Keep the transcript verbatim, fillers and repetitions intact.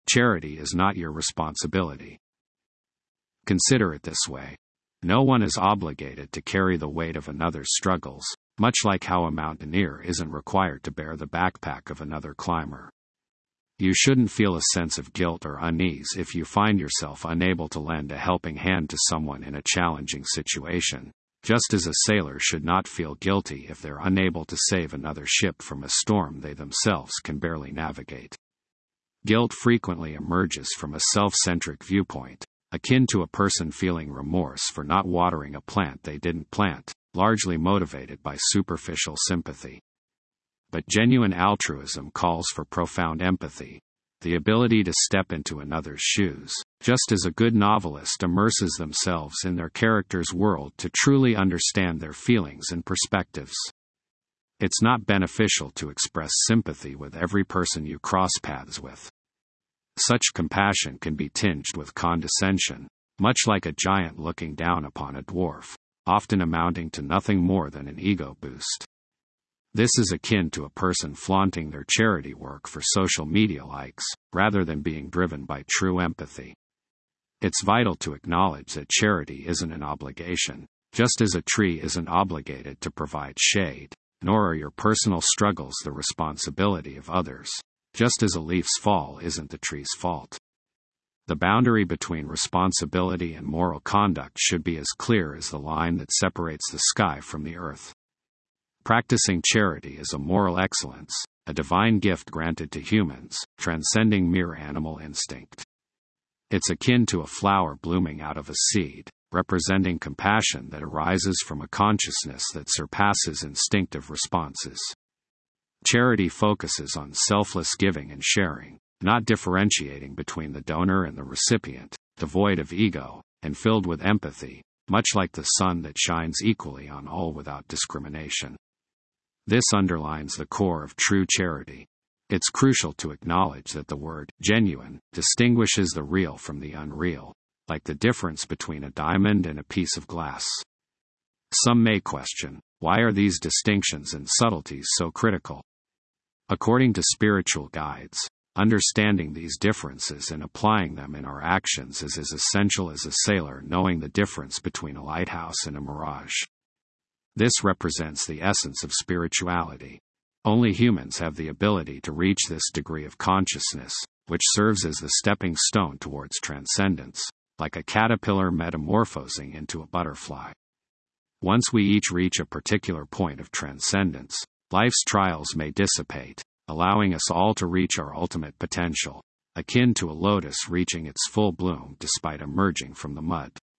Charity is not your responsibility. Consider it this way. No one is obligated to carry the weight of another's struggles, much like how a mountaineer isn't required to bear the backpack of another climber. You shouldn't feel a sense of guilt or unease if you find yourself unable to lend a helping hand to someone in a challenging situation, just as a sailor should not feel guilty if they're unable to save another ship from a storm they themselves can barely navigate. Guilt frequently emerges from a self-centric viewpoint, akin to a person feeling remorse for not watering a plant they didn't plant, largely motivated by superficial sympathy. But genuine altruism calls for profound empathy, the ability to step into another's shoes, just as a good novelist immerses themselves in their character's world to truly understand their feelings and perspectives. It's not beneficial to express sympathy with every person you cross paths with. Such compassion can be tinged with condescension, much like a giant looking down upon a dwarf, often amounting to nothing more than an ego boost. This is akin to a person flaunting their charity work for social media likes, rather than being driven by true empathy. It's vital to acknowledge that charity isn't an obligation, just as a tree isn't obligated to provide shade, nor are your personal struggles the responsibility of others, just as a leaf's fall isn't the tree's fault. The boundary between responsibility and moral conduct should be as clear as the line that separates the sky from the earth. Practicing charity is a moral excellence, a divine gift granted to humans, transcending mere animal instinct. It's akin to a flower blooming out of a seed, representing compassion that arises from a consciousness that surpasses instinctive responses. Charity focuses on selfless giving and sharing, not differentiating between the donor and the recipient, devoid of ego, and filled with empathy, much like the sun that shines equally on all without discrimination. This underlines the core of true charity. It's crucial to acknowledge that the word genuine distinguishes the real from the unreal, like the difference between a diamond and a piece of glass. Some may question, why are these distinctions and subtleties so critical? According to spiritual guides, understanding these differences and applying them in our actions is as essential as a sailor knowing the difference between a lighthouse and a mirage. This represents the essence of spirituality. Only humans have the ability to reach this degree of consciousness, which serves as the stepping stone towards transcendence, like a caterpillar metamorphosing into a butterfly. Once we each reach a particular point of transcendence, life's trials may dissipate, allowing us all to reach our ultimate potential, akin to a lotus reaching its full bloom despite emerging from the mud.